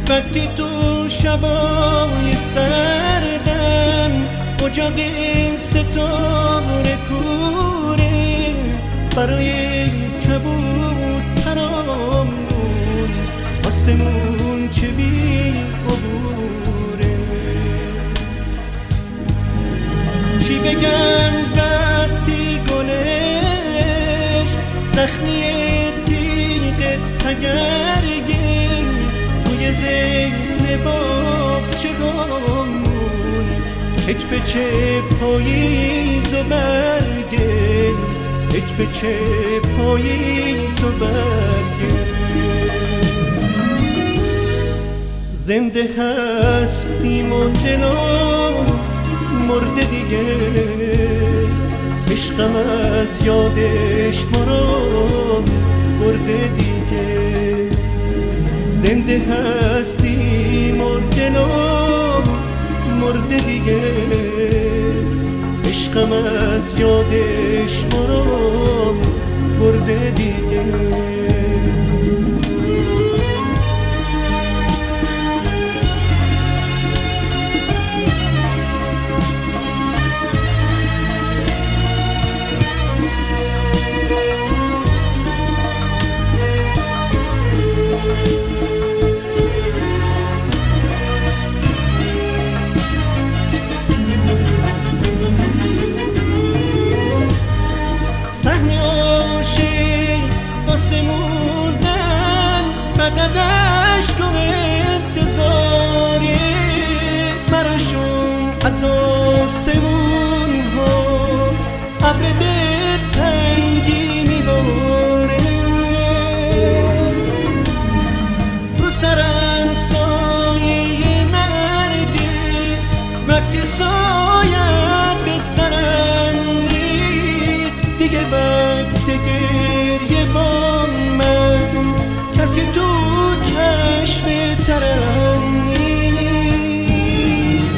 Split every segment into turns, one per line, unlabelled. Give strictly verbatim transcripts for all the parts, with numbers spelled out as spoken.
وقتی تو شبای سردم اجاق ستاره کوره برای کبوترامون آسمون چه بی عبوره. چی بگم وقتی گلش زخمی تیغ تگرگه توی ذهن باغچه هامون هج به چه پاییز و برگه، هج به چه پاییز و برگه. زنده هستیم و دلم مرده دیگه، عشقم از یادش ما رو برده دیگه. زنده هستیم و دلم مرده دیگه، عشقم از یادش ما رو برده دیگه. فقط عشق و انتظاره براشون از آسمون ها ابر دلتنگی میباره. رو سرم سایه مرگه وقتی سایت به سرم ریخت دیگه وقت گریه با من کسی تو چشم ترم نیست.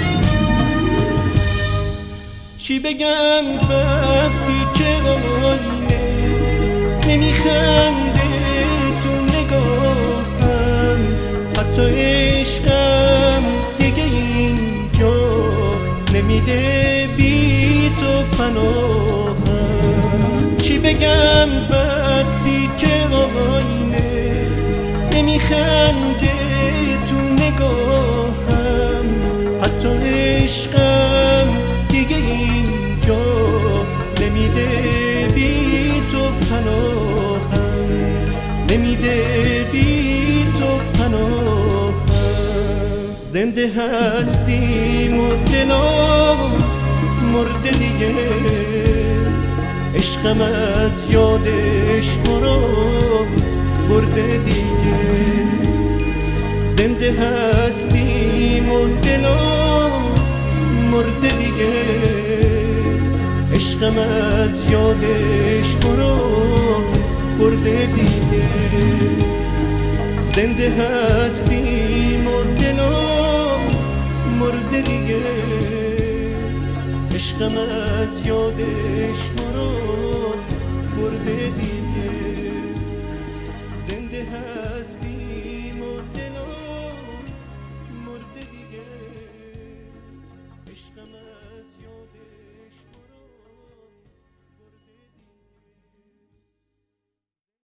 چی بگم وقتی که آینه نمیخنده تو نگاهم، حتی عشقم دیگه اینجا نمیده بی تو پناهم. چی بگم وقتی که آینه نمیخنده تو نگاهم، حتی عشقم دیگه اینجا نمیده بی تو پناهم، نمیده بی تو پناهم. زنده هستیم و دلم مرده دیگه، عشقم از یادش ما رو برده دیگه. زنده هستیم و دلم مرده دیگه، عشقم از یادش ما رو برده دیگه. زنده هستیم و دلم مرده دیگه، عشقم از یادش ما رو برده دیگه.